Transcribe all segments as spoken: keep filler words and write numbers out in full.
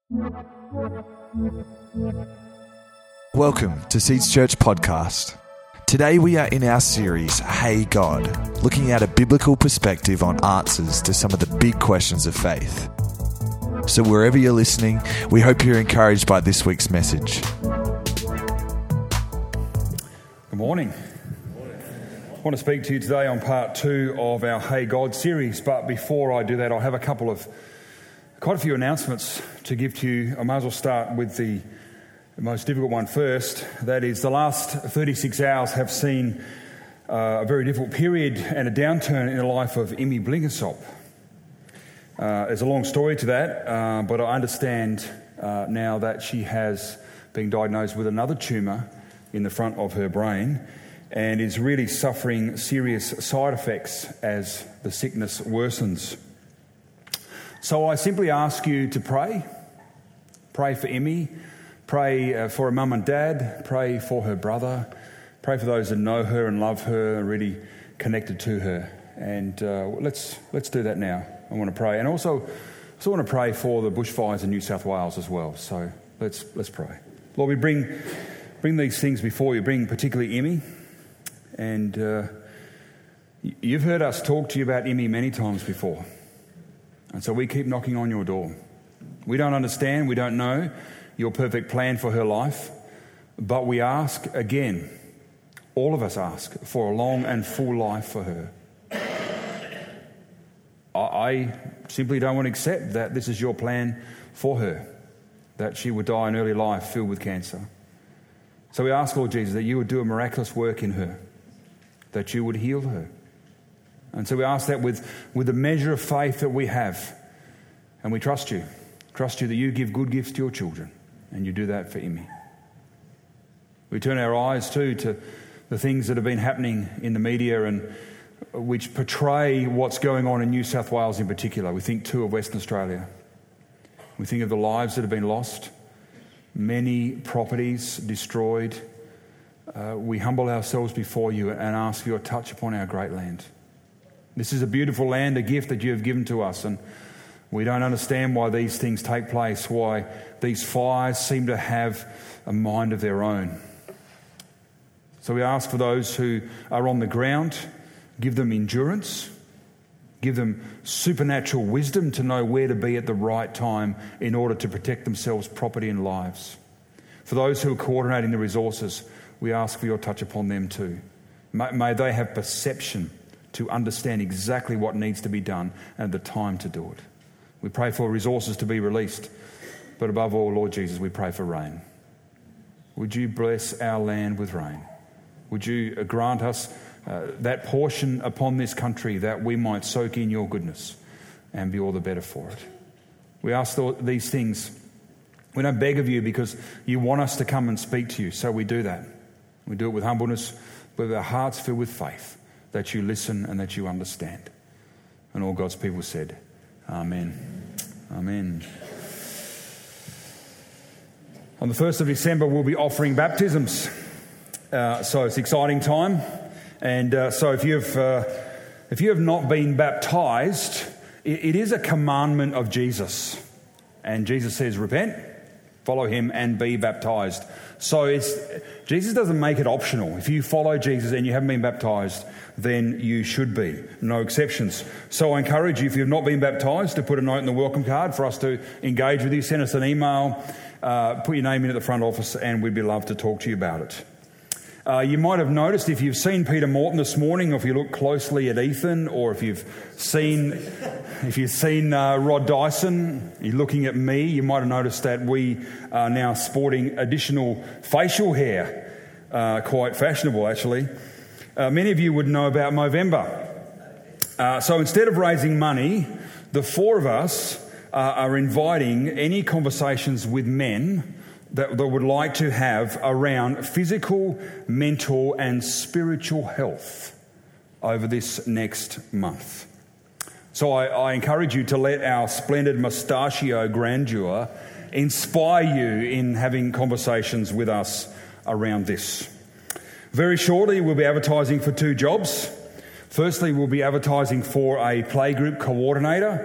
Welcome to Seeds Church Podcast. Today we are in our series, Hey God, looking at a biblical perspective on answers to some of the big questions of faith. So wherever you're listening, we hope you're encouraged by this week's message. Good morning. I want to speak to you today on part two of our Hey God series, but before I do that, I'll have a couple of, quite a few announcements to give to you. I might as well start with the most difficult one first. That is, the last thirty-six hours have seen uh, a very difficult period and a downturn in the life of Emmy Blinkersop. Uh, there's a long story to that, uh, but I understand uh, now that she has been diagnosed with another tumour in the front of her brain and is really suffering serious side effects as the sickness worsens. So I simply ask you to pray. Pray for Emmy. Pray uh, for her mum and dad. Pray for her brother. Pray for those that know her and love her and really connected to her. And uh, let's let's do that now. I want to pray. And also, also want to pray for the bushfires in New South Wales as well. So let's let's pray. Lord, we bring bring these things before you. Bring particularly Emmy. And uh, you've heard us talk to you about Emmy many times before. And so we keep knocking on your door. We don't understand, we don't know your perfect plan for her life, but we ask again, all of us ask, for a long and full life for her. I simply don't want to accept that this is your plan for her, that she would die in early life filled with cancer. So we ask, Lord Jesus, that you would do a miraculous work in her, that you would heal her. And so we ask that with, with the measure of faith that we have, and we trust you. Trust you that you give good gifts to your children, and you do that for Emmy. We turn our eyes too to the things that have been happening in the media and which portray what's going on in New South Wales in particular. We think too of Western Australia. We think of the lives that have been lost, many properties destroyed. Uh, we humble ourselves before you and ask for your touch upon our great land. This is a beautiful land, a gift that you have given to us, and we don't understand why these things take place, why these fires seem to have a mind of their own. So we ask for those who are on the ground, give them endurance, give them supernatural wisdom to know where to be at the right time in order to protect themselves, property and lives. For those who are coordinating the resources, we ask for your touch upon them too. May, may they have perception to understand exactly what needs to be done and the time to do it. We pray for resources to be released, but above all, Lord Jesus, we pray for rain. Would you bless our land with rain? Would you grant us uh, that portion upon this country that we might soak in your goodness and be all the better for it? We ask these things. We don't beg of you because you want us to come and speak to you, so we do that. We do it with humbleness, with our hearts filled with faith, that you listen and that you understand. And all God's people said, Amen. Amen. On the first of December, we'll be offering baptisms. Uh, so it's an exciting time. And uh, so if you've uh, if you have not been baptized, it, it is a commandment of Jesus. And Jesus says, repent, follow him and be baptized. So it's Jesus doesn't make it optional. If you follow Jesus and you haven't been baptized, then you should be. No exceptions. So I encourage you, if you've not been baptized, to put a note in the welcome card for us to engage with you. Send us an email, uh, put your name in at the front office, and we'd be love to talk to you about it. Uh, you might have noticed, if you've seen Peter Morton this morning, or if you look closely at Ethan, or if you've seen if you've seen uh, Rod Dyson, you're looking at me, you might have noticed that we are now sporting additional facial hair. Uh, quite fashionable, actually. Uh, many of you would know about Movember. Uh, so instead of raising money, the four of us uh, are inviting any conversations with men that they would like to have around physical, mental and spiritual health over this next month. So I, I encourage you to let our splendid mustachio grandeur inspire you in having conversations with us around this. Very shortly, we'll be advertising for two jobs. Firstly, we'll be advertising for a playgroup coordinator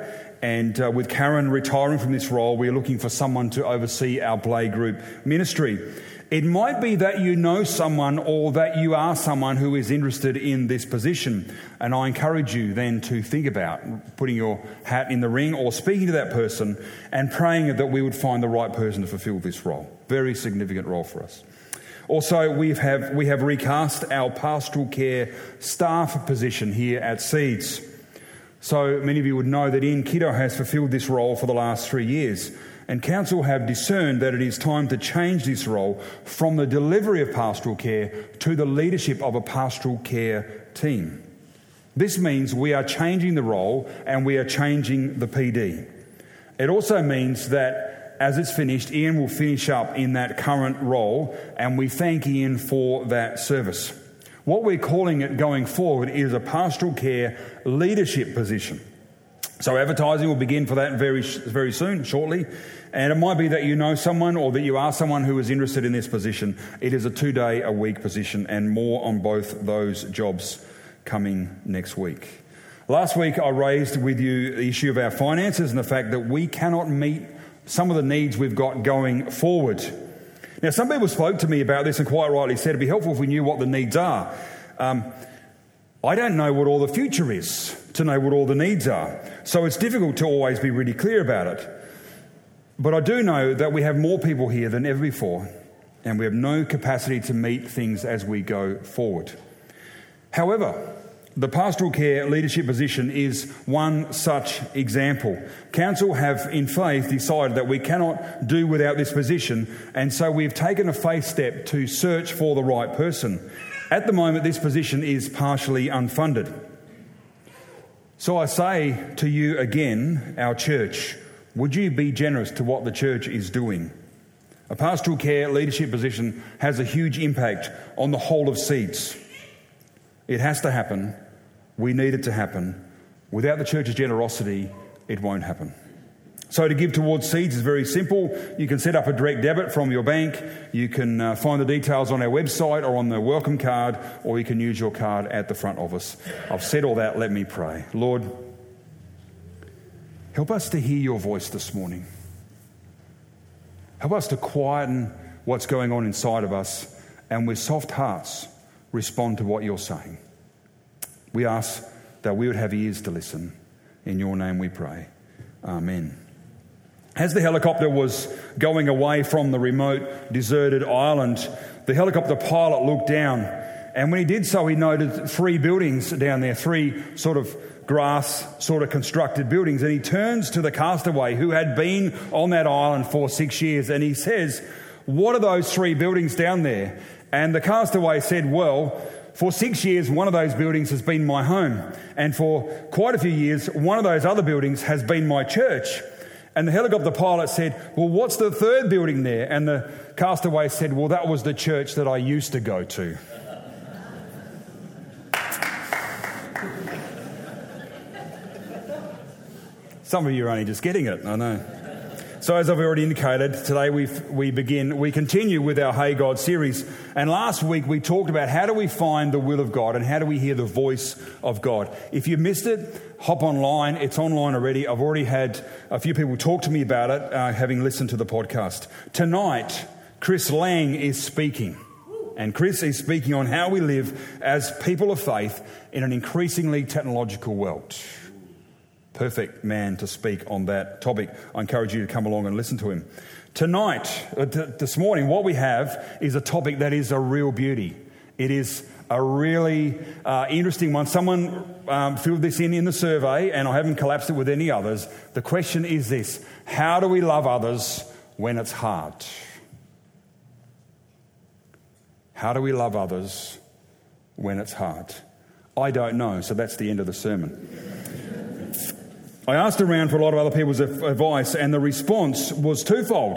And uh, with Karen retiring from this role, we're looking for someone to oversee our Play Group ministry. It might be that you know someone or that you are someone who is interested in this position. And I encourage you then to think about putting your hat in the ring or speaking to that person and praying that we would find the right person to fulfill this role. Very significant role for us. Also, we have, we have recast our pastoral care staff position here at Seeds. So many of you would know that Ian Kiddo has fulfilled this role for the last three years. And council have discerned that it is time to change this role from the delivery of pastoral care to the leadership of a pastoral care team. This means we are changing the role and we are changing the P D. It also means that as it's finished, Ian will finish up in that current role, and we thank Ian for that service. What we're calling it going forward is a pastoral care leadership position. So advertising will begin for that very, very soon, shortly. And it might be that you know someone or that you are someone who is interested in this position. It is a two-day-a-week position, and more on both those jobs coming next week. Last week I raised with you the issue of our finances and the fact that we cannot meet some of the needs we've got going forward. Now, some people spoke to me about this and quite rightly said it'd be helpful if we knew what the needs are. Um, I don't know what all the future is to know what all the needs are. So it's difficult to always be really clear about it. But I do know that we have more people here than ever before, and we have no capacity to meet things as we go forward. However, the pastoral care leadership position is one such example. Council have, in faith, decided that we cannot do without this position, and so we've taken a faith step to search for the right person. At the moment, this position is partially unfunded. So I say to you again, our church, would you be generous to what the church is doing? A pastoral care leadership position has a huge impact on the whole of Seeds. It has to happen. We need it to happen. Without the church's generosity, it won't happen. So to give towards Seeds is very simple. You can set up a direct debit from your bank. You can uh, find the details on our website or on the welcome card, or you can use your card at the front office. I've said all that. Let me pray. Lord, help us to hear your voice this morning. Help us to quieten what's going on inside of us and with soft hearts respond to what you're saying. We ask that we would have ears to listen. In your name we pray. Amen. As the helicopter was going away from the remote, deserted island, the helicopter pilot looked down, and when he did so, he noted three buildings down there, three sort of grass sort of constructed buildings, and he turns to the castaway who had been on that island for six years, and he says, "What are those three buildings down there?" And the castaway said, "Well, for six years, one of those buildings has been my home. And for quite a few years, one of those other buildings has been my church." And the helicopter pilot said, "Well, what's the third building there?" And the castaway said, "Well, that was the church that I used to go to." Some of you are only just getting it, I know. So as I've already indicated, today we we begin, we continue with our Hey God series. And last week we talked about how do we find the will of God and how do we hear the voice of God. If you missed it, hop online. It's online already. I've already had a few people talk to me about it, uh, having listened to the podcast. Tonight, Chris Lang is speaking. And Chris is speaking on how we live as people of faith in an increasingly technological world. Perfect man to speak on that topic. I encourage you to come along and listen to him. Tonight, uh, t- this morning, what we have is a topic that is a real beauty. It is a really uh, interesting one. Someone um, filled this in in the survey, and I haven't collapsed it with any others. The question is this: how do we love others when it's hard? How do we love others when it's hard? I don't know, so that's the end of the sermon. I asked around for a lot of other people's advice, and the response was twofold.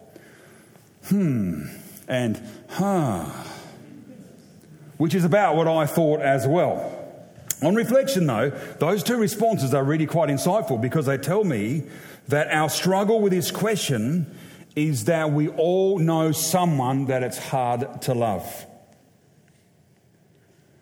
Hmm, and huh, which is about what I thought as well. On reflection, though, those two responses are really quite insightful because they tell me that our struggle with this question is that we all know someone that it's hard to love.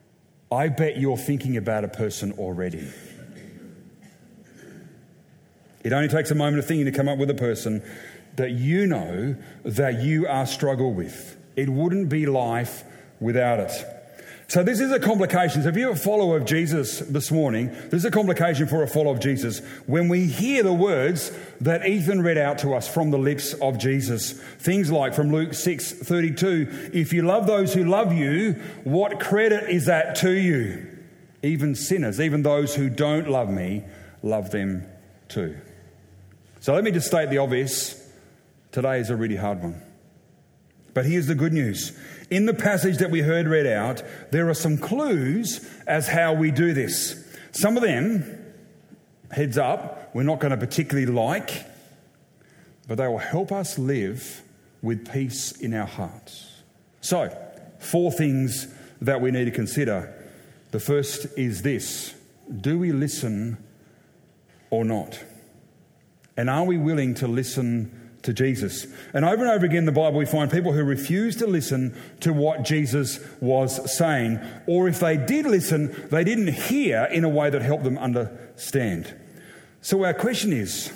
I bet you're thinking about a person already. It only takes a moment of thinking to come up with a person that you know that you are struggle with. It wouldn't be life without it. So this is a complication. So if you're a follower of Jesus this morning, this is a complication for a follower of Jesus when we hear the words that Ethan read out to us from the lips of Jesus. Things like from Luke six thirty-two, if you love those who love you, what credit is that to you? Even sinners, even those who don't love me, love them too. So let me just state the obvious. Today is a really hard one. But here's the good news. In the passage that we heard read out, there are some clues as how we do this. Some of them, heads up, we're not going to particularly like, but they will help us live with peace in our hearts. So, four things that we need to consider. The first is this: do we listen or not? And are we willing to listen to Jesus? And over and over again in the Bible we find people who refuse to listen to what Jesus was saying, or if they did listen, they didn't hear in a way that helped them understand. So our question is,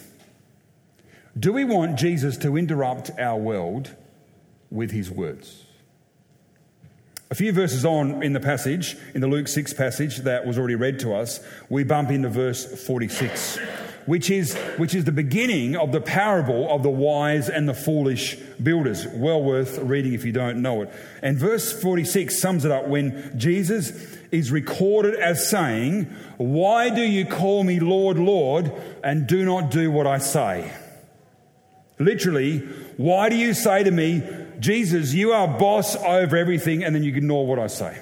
do we want Jesus to interrupt our world with his words? A few verses on in the passage, in the Luke six passage that was already read to us, we bump into verse forty-six. Which is, which is the beginning of the parable of the wise and the foolish builders. Well worth reading if you don't know it. And verse forty-six sums it up when Jesus is recorded as saying, "Why do you call me Lord, Lord, and do not do what I say?" Literally, why do you say to me, Jesus, you are boss over everything, and then you ignore what I say?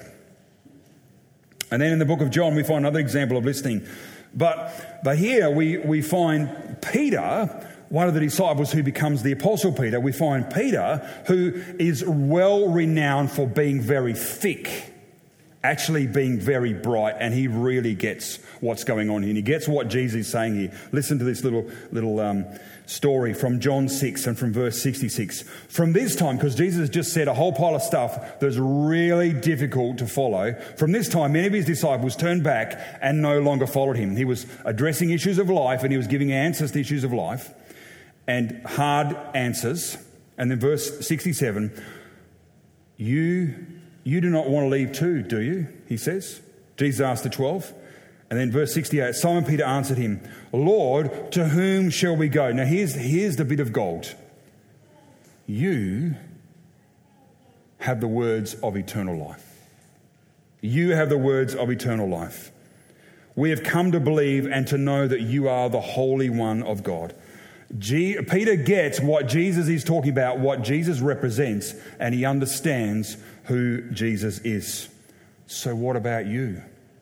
And then in the book of John, we find another example of listening. But, but here we, we find Peter, one of the disciples who becomes the Apostle Peter. We find Peter, who is well renowned for being very thick, actually being very bright, and he really gets what's going on here. And he gets what Jesus is saying here. Listen to this little little um, story from John six and from verse sixty-six. From this time, because Jesus has just said a whole pile of stuff that's really difficult to follow, from this time many of his disciples turned back and no longer followed him. He was addressing issues of life, and he was giving answers to issues of life, and hard answers. And then verse sixty-seven, you... You do not want to leave too, do you? He says. Jesus asked the twelve. And then verse sixty-eight, Simon Peter answered him, Lord, to whom shall we go? Now here's, here's the bit of gold. You have the words of eternal life. You have the words of eternal life. We have come to believe and to know that you are the Holy One of God. G- Peter gets what Jesus is talking about, what Jesus represents, and he understands who Jesus is. So what about you?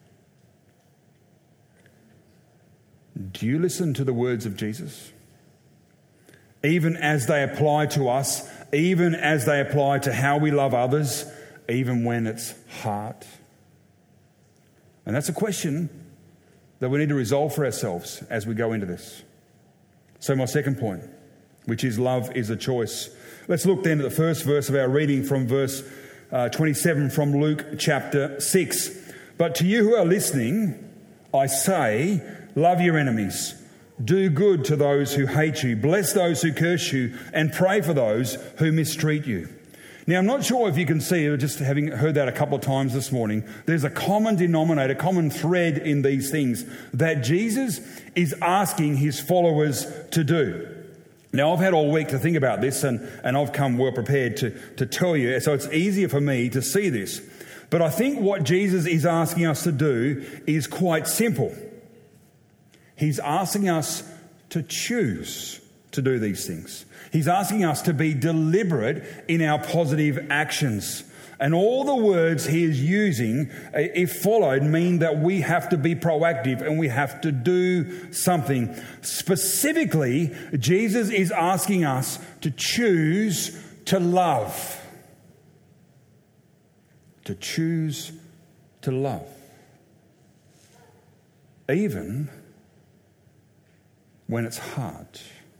Do you listen to the words of Jesus? Even as they apply to us, even as they apply to how we love others, even when it's hard? And that's a question that we need to resolve for ourselves as we go into this. So my second point, which is love is a choice. Let's look then at the first verse of our reading from verse uh, twenty-seven from Luke chapter six. But to you who are listening, I say, love your enemies. Do good to those who hate you. Bless those who curse you, and pray for those who mistreat you. Now, I'm not sure if you can see, just having heard that a couple of times this morning, there's a common denominator, common thread in these things that Jesus is asking his followers to do. Now, I've had all week to think about this, and, and I've come well prepared to, to tell you, so it's easier for me to see this. But I think what Jesus is asking us to do is quite simple. He's asking us to choose to do these things. He's asking us to be deliberate in our positive actions. And all the words he is using, if followed, mean that we have to be proactive and we have to do something. Specifically, Jesus is asking us to choose to love. To choose to love. Even when it's hard.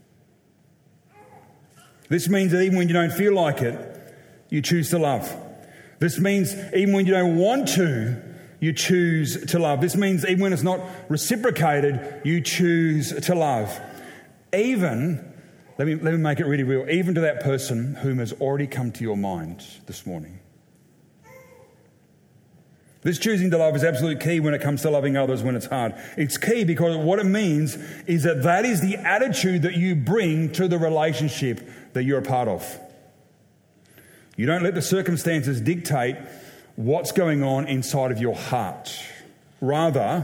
This means that even when you don't feel like it, you choose to love. This means even when you don't want to, you choose to love. This means even when it's not reciprocated, you choose to love. Even, let me, let me make it really real, even to that person whom has already come to your mind this morning. This choosing to love is absolutely key when it comes to loving others when it's hard. It's key because what it means is that that is the attitude that you bring to the relationship that you're a part of. You don't let the circumstances dictate what's going on inside of your heart. Rather,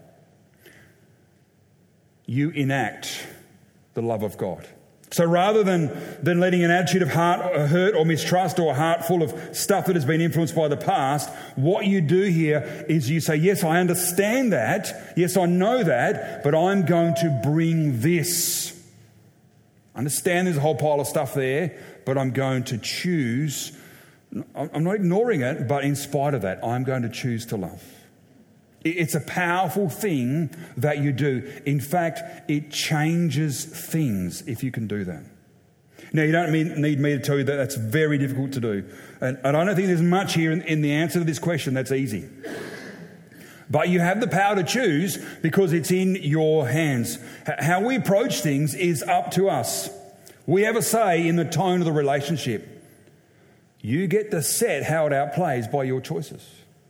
you enact the love of God. So rather than, than letting an attitude of heart or hurt or mistrust or a heart full of stuff that has been influenced by the past, what you do here is you say, yes, I understand that. Yes, I know that, but I'm going to bring this. Understand there's a whole pile of stuff there, but I'm going to choose. I'm not ignoring it, but in spite of that, I'm going to choose to love. It's a powerful thing that you do. In fact, it changes things if you can do that. Now, you don't need me to tell you that that's very difficult to do. And, and I don't think there's much here in, in the answer to this question that's easy. But you have the power to choose because it's in your hands. How we approach things is up to us. We have a say in the tone of the relationship. You get to set how it outplays by your choices.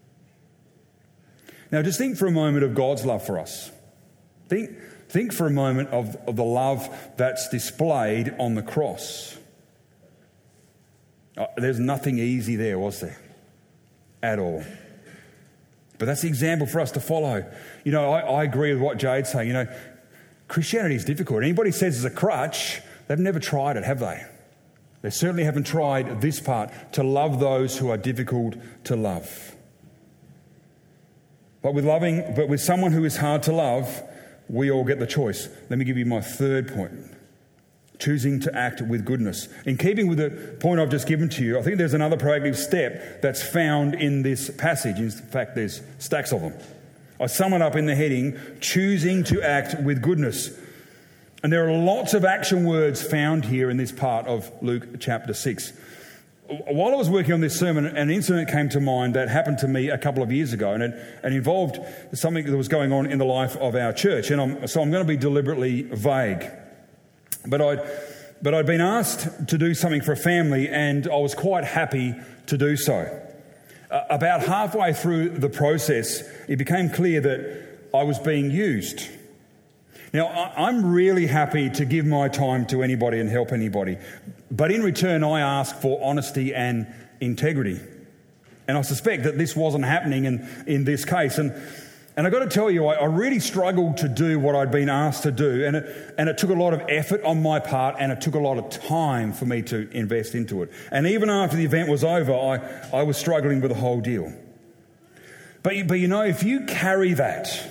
Now, just think for a moment of God's love for us. Think, think for a moment of, of the love that's displayed on the cross. Oh, there's nothing easy there, was there? At all. But that's the example for us to follow. You know, I, I agree with what Jade's saying. You know, Christianity is difficult. Anybody says it's a crutch, they've never tried it, have they? They certainly haven't tried this part, to love those who are difficult to love. But with loving, but with someone who is hard to love, we all get the choice. Let me give you my third point. Choosing to act with goodness. In keeping with the point I've just given to you, I think there's another proactive step that's found in this passage. In fact, there's stacks of them. I sum it up in the heading, choosing to act with goodness. And there are lots of action words found here in this part of Luke chapter six. While I was working on this sermon, an incident came to mind that happened to me a couple of years ago, and it, it involved something that was going on in the life of our church. And I'm, so I'm going to be deliberately vague. But I'd, but I'd been asked to do something for a family, and I was quite happy to do so. Uh, about halfway through the process, it became clear that I was being used. Now, I'm really happy to give my time to anybody and help anybody. But in return, I ask for honesty and integrity. And I suspect that this wasn't happening in, in this case. And, and I've got to tell you, I, I really struggled to do what I'd been asked to do. And it, and it took a lot of effort on my part, and it took a lot of time for me to invest into it. And even after the event was over, I, I was struggling with the whole deal. But, but you know, if you carry that,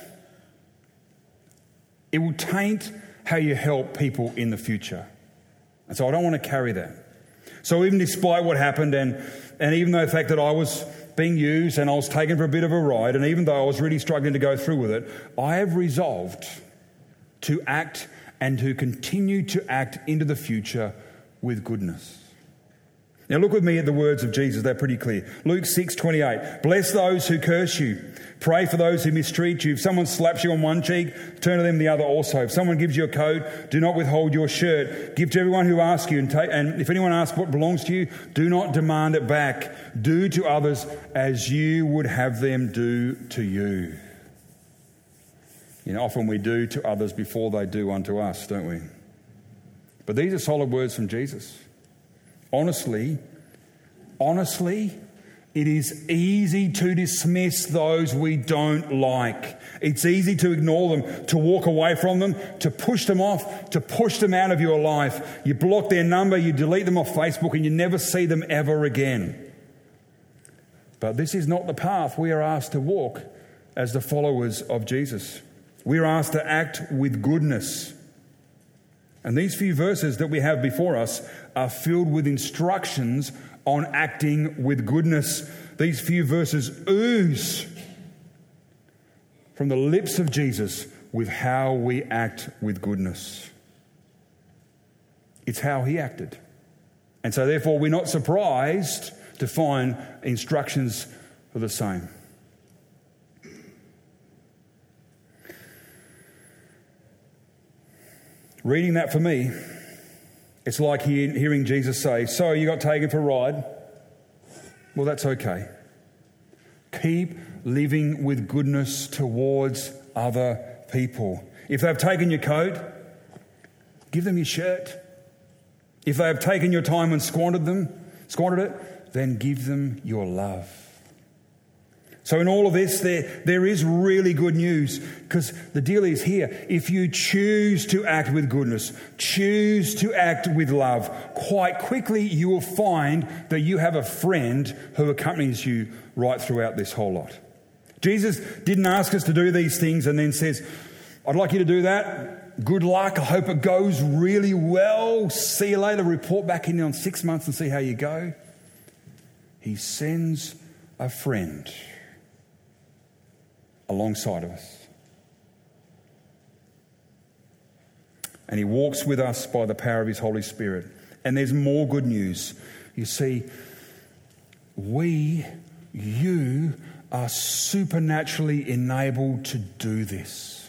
it will taint how you help people in the future. And so I don't want to carry that. So even despite what happened, and, and even though the fact that I was being used and I was taken for a bit of a ride, and even though I was really struggling to go through with it, I have resolved to act and to continue to act into the future with goodness. Now look with me at the words of Jesus. They're pretty clear. Luke six twenty-eight. Bless those who curse you. Pray for those who mistreat you. If someone slaps you on one cheek, turn to them the other also. If someone gives you a coat, do not withhold your shirt. Give to everyone who asks you. And, take, and if anyone asks what belongs to you, do not demand it back. Do to others as you would have them do to you. You know, often we do to others before they do unto us, don't we? But these are solid words from Jesus. Honestly, honestly, it is easy to dismiss those we don't like. It's easy to ignore them, to walk away from them, to push them off, to push them out of your life. You block their number, you delete them off Facebook, and you never see them ever again. But this is not the path we are asked to walk as the followers of Jesus. We are asked to act with goodness. And these few verses that we have before us are filled with instructions on acting with goodness. These few verses ooze from the lips of Jesus with how we act with goodness. It's how he acted. And so therefore we're not surprised to find instructions for the same. Reading that for me, it's like hearing Jesus say, so you got taken for a ride? Well, that's okay. Keep living with goodness towards other people. If they've taken your coat, give them your shirt. If they have taken your time and squandered them, squandered it, then give them your love. So in all of this, there, there is really good news, because the deal is here. If you choose to act with goodness, choose to act with love, quite quickly you will find that you have a friend who accompanies you right throughout this whole lot. Jesus didn't ask us to do these things and then says, I'd like you to do that. Good luck. I hope it goes really well. See you later. Report back in on six months and see how you go. He sends a friend alongside of us. And he walks with us by the power of his Holy Spirit. And there's more good news. You see, we, you, are supernaturally enabled to do this.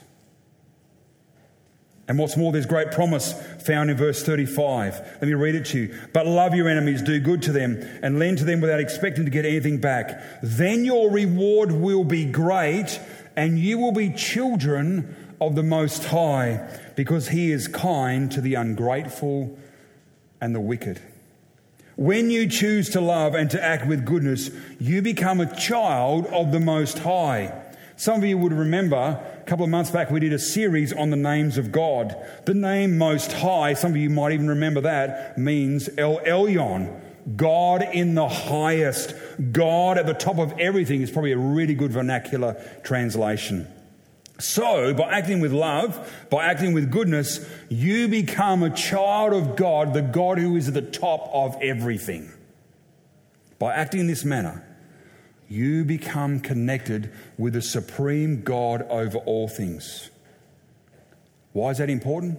And what's more, there's great promise found in verse thirty-five. Let me read it to you. But love your enemies, do good to them, and lend to them without expecting to get anything back. Then your reward will be great, and you will be children of the Most High, because he is kind to the ungrateful and the wicked. When you choose to love and to act with goodness, you become a child of the Most High. Some of you would remember a couple of months back we did a series on the names of God. The name Most High, some of you might even remember that, means El Elyon, God in the highest. God at the top of everything is probably a really good vernacular translation. So, by acting with love, by acting with goodness, you become a child of God, the God who is at the top of everything. By acting in this manner, you become connected with the supreme God over all things. Why is that important?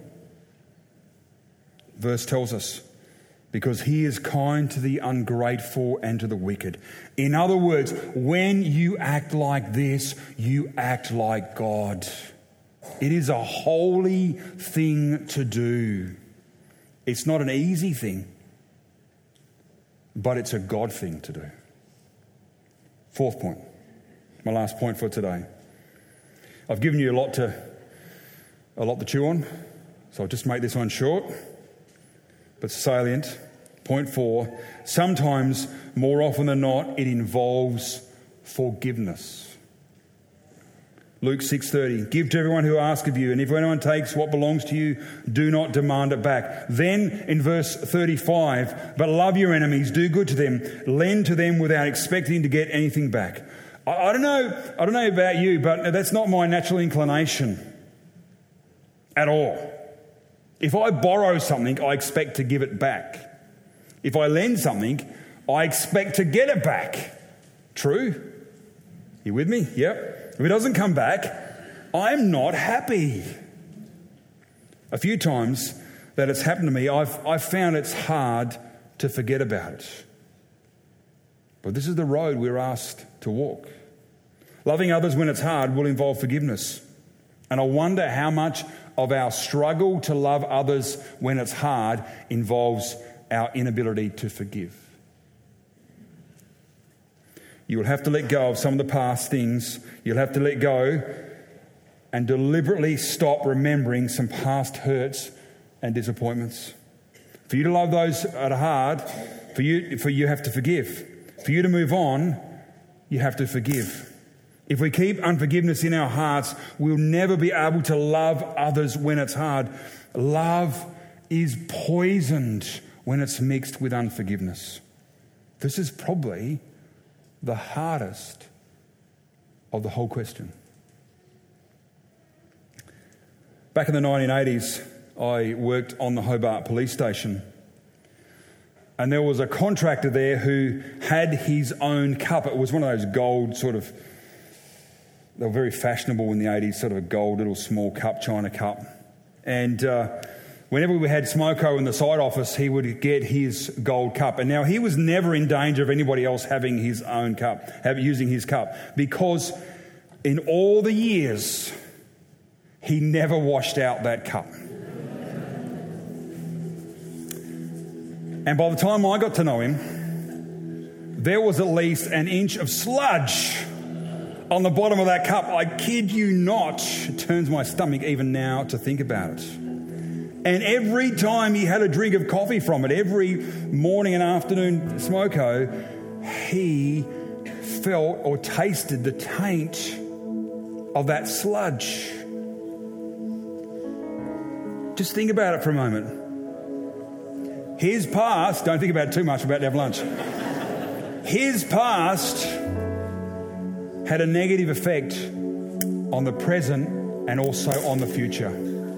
Verse tells us, because he is kind to the ungrateful and to the wicked. In other words, when you act like this, you act like God. It is a holy thing to do. It's not an easy thing, but it's a God thing to do. Fourth point, my last point for today. I've given you a lot to a lot to chew on, so I'll just make this one short, but salient. Point four, sometimes, more often than not, it involves forgiveness. Luke six thirty, give to everyone who asks of you, and if anyone takes what belongs to you, do not demand it back. Then in verse thirty-five, but love your enemies, do good to them, lend to them without expecting to get anything back. I, I don't know, I don't know about you, but that's not my natural inclination at all. If I borrow something, I expect to give it back. If I lend something, I expect to get it back. True? You with me? Yep. If it doesn't come back, I'm not happy. A few times that it's happened to me, I've, I've found it's hard to forget about it. But this is the road we're asked to walk. Loving others when it's hard will involve forgiveness. And I wonder how much of our struggle to love others when it's hard involves our inability to forgive. You will have to let go of some of the past things. You'll have to let go and deliberately stop remembering some past hurts and disappointments. For you to love those that are hard, for you, for you have to forgive. For you to move on, you have to forgive. If we keep unforgiveness in our hearts, we'll never be able to love others when it's hard. Love is poisoned when it's mixed with unforgiveness. This is probably the hardest of the whole question. Back in the nineteen eighties, I worked on the Hobart Police Station, and there was a contractor there who had his own cup. It was one of those gold sort of, they were very fashionable in the eighties, sort of a gold little small cup, China cup. And uh, whenever we had Smoko in the side office, he would get his gold cup. And now he was never in danger of anybody else having his own cup, have, using his cup, because in all the years, he never washed out that cup. And by the time I got to know him, there was at least an inch of sludge on the bottom of that cup. I kid you not. It turns my stomach even now to think about it. And every time he had a drink of coffee from it, every morning and afternoon smoko, he felt or tasted the taint of that sludge. Just think about it for a moment. His past, don't think about it too much, we're about to have lunch. His past had a negative effect on the present and also on the future.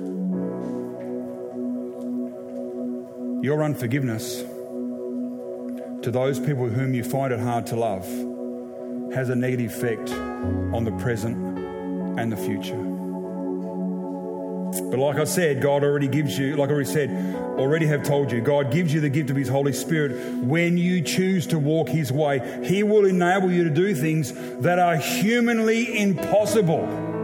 Your unforgiveness to those people whom you find it hard to love has a negative effect on the present and the future. But like I said, God already gives you, like I already said, already have told you, God gives you the gift of His Holy Spirit. When you choose to walk His way, He will enable you to do things that are humanly impossible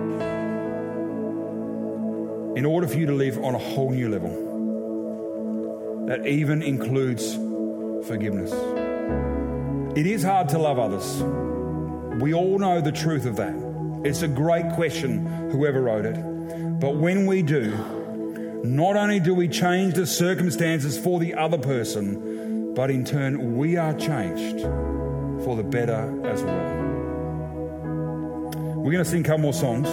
in order for you to live on a whole new level. That even includes forgiveness. It is hard to love others. We all know the truth of that. It's a great question, whoever wrote it. But when we do, not only do we change the circumstances for the other person, but in turn we are changed for the better as well. We're going to sing a couple more songs.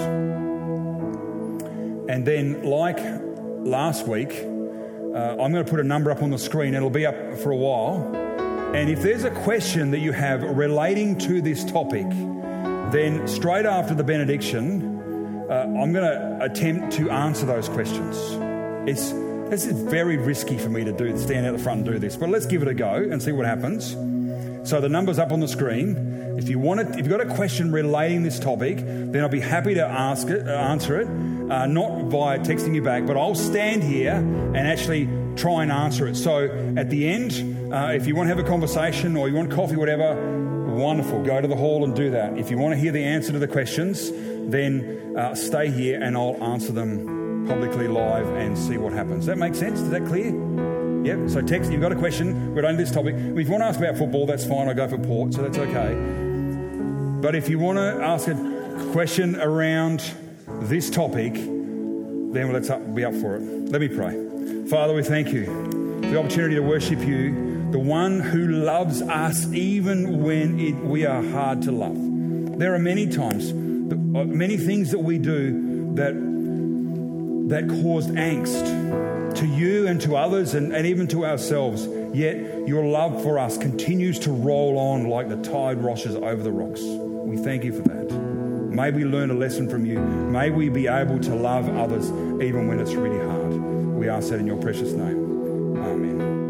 And then, like last week, uh, I'm going to put a number up on the screen. It'll be up for a while. And if there's a question that you have relating to this topic, then straight after the benediction, Uh, I'm going to attempt to answer those questions. It's this is very risky for me to do, stand out the front and do this, but let's give it a go and see what happens. So the number's up on the screen. If you want it, if you've got a question relating this topic, then I'll be happy to ask it, uh, answer it, uh, not via texting you back, but I'll stand here and actually try and answer it. So at the end, uh, if you want to have a conversation or you want coffee, whatever, wonderful. Go to the hall and do that. If you want to hear the answer to the questions, then uh, stay here and I'll answer them publicly live and see what happens. Does that make sense? Is that clear? Yep. So text, you've got a question relating to this topic. If you want to ask about football, that's fine. I go for Port, so that's okay. But if you want to ask a question around this topic, then let's up, be up for it. Let me pray. Father, we thank you for the opportunity to worship you, the one who loves us even when it, we are hard to love. There are many times, many things that we do that that caused angst to you and to others and, and even to ourselves. Yet your love for us continues to roll on like the tide washes over the rocks. We thank you for that. May we learn a lesson from you. May we be able to love others even when it's really hard. We ask that in your precious name. Amen.